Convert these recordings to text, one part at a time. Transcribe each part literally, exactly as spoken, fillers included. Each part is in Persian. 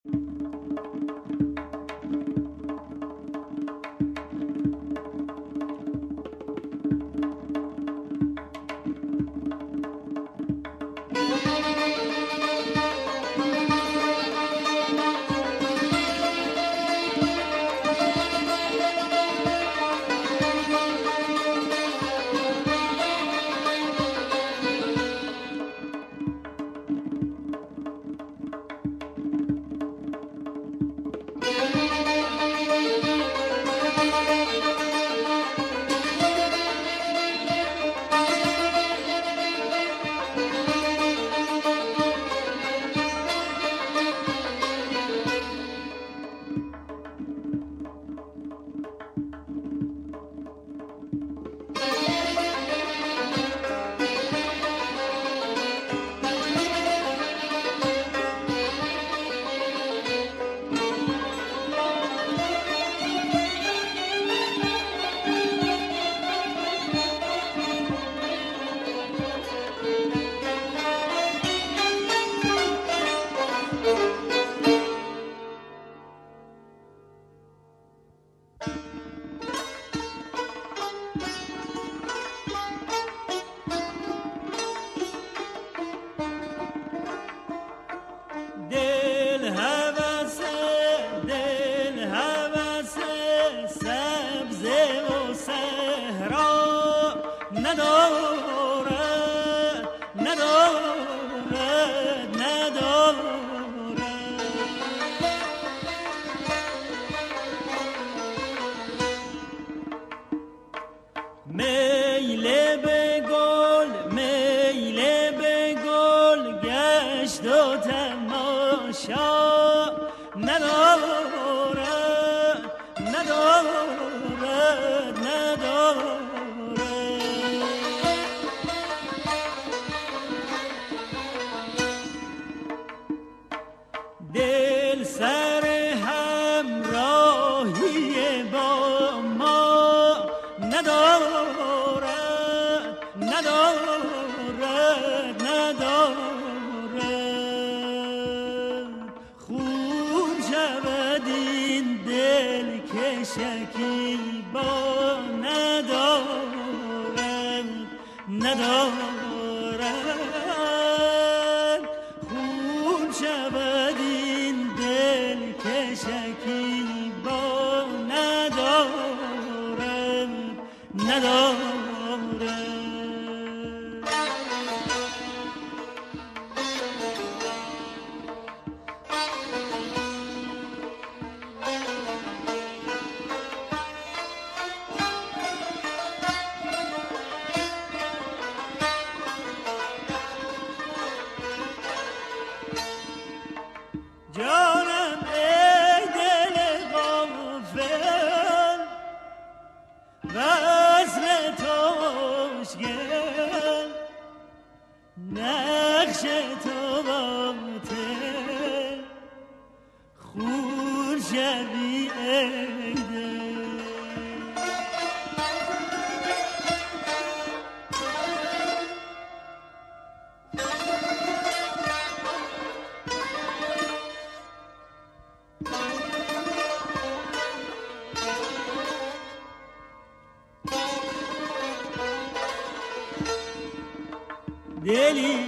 دلی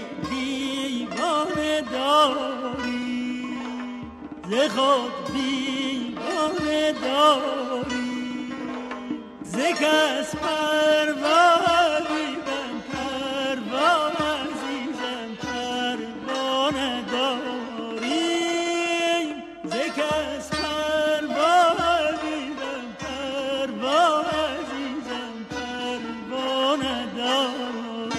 دیوانه داری ز خود بیگانه داری ز کس پروا دیدم پروا عزیزم پروا نداری ز کس پروا دیدم پروا عزیزم پروا نداری.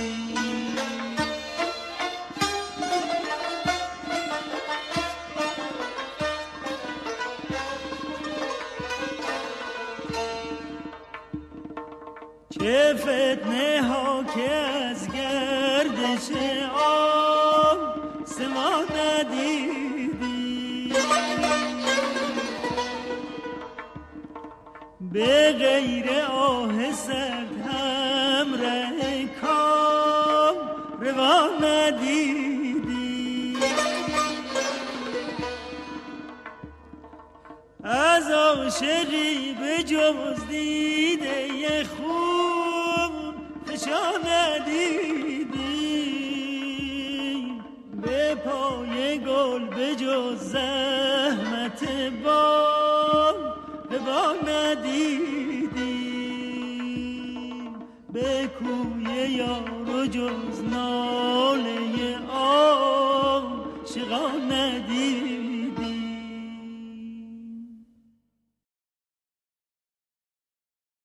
چه فتنه ها که از گردش آب سما ندیدی به غیر آه سرد هم ره کام روا ندیدی از عاشقی به جز دیده خوب فشان ندیدیم، به پای گل به جز زحمت بام به بام ندیدیم، به کوی یار و جز ناله